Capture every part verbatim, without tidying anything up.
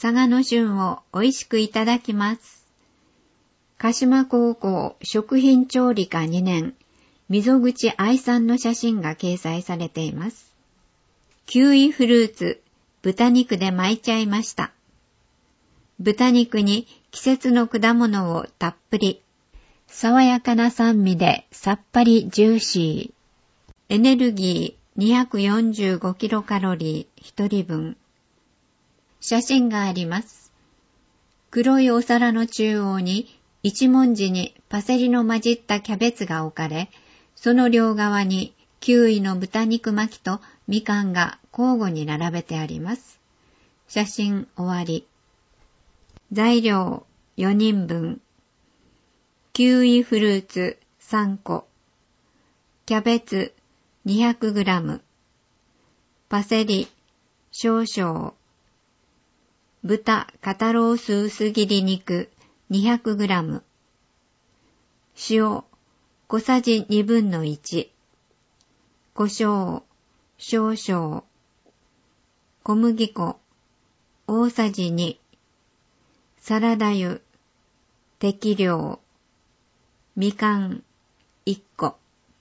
佐賀の旬を美味しくいただきます。鹿島高校食品調理科にねん、溝口愛さんの写真が掲載されています。キウイフルーツ、豚肉で巻いちゃいました。豚肉に季節の果物をたっぷり。爽やかな酸味でさっぱりジューシー。エネルギーにひゃくよんじゅうごキロカロリーひとりぶん。写真があります。黒いお皿の中央に一文字にパセリの混じったキャベツが置かれ、その両側にキウイの豚肉巻きとみかんが交互に並べてあります。写真終わり。材料よにんぶん。キウイフルーツさんこ。キャベツにひゃくグラム。パセリ少々。豚肩ロース薄切り肉にひゃくグラム。塩小さじにぶんのいち。胡椒少々。小麦粉大さじに。サラダ油適量。みかんいっこ。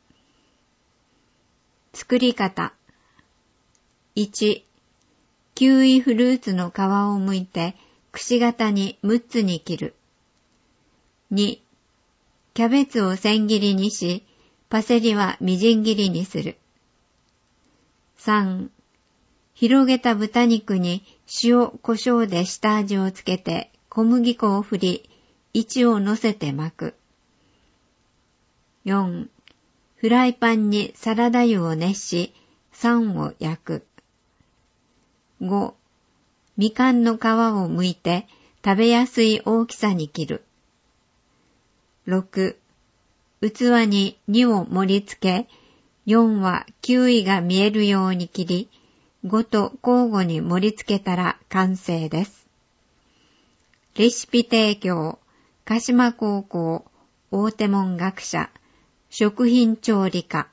作り方。いち. キウイフルーツの皮を剥いてくし形にむっつに切る。に. キャベツを千切りにし、パセリはみじん切りにする。さん. 広げた豚肉に塩、胡椒で下味をつけて小麦粉を振り、位置を乗せて巻く。よん. フライパンにサラダ油を熱し、酸を焼く。ご. みかんの皮を剥いて食べやすい大きさに切る。ろく. 器ににを盛り付け、よんはキウイが見えるように切り、ごと交互に盛り付けたら完成です。レシピ提供、鹿島高校大手門学者、食品調理科。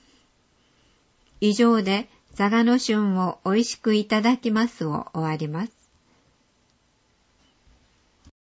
以上で佐賀の旬を美味しくいただきますを終わります。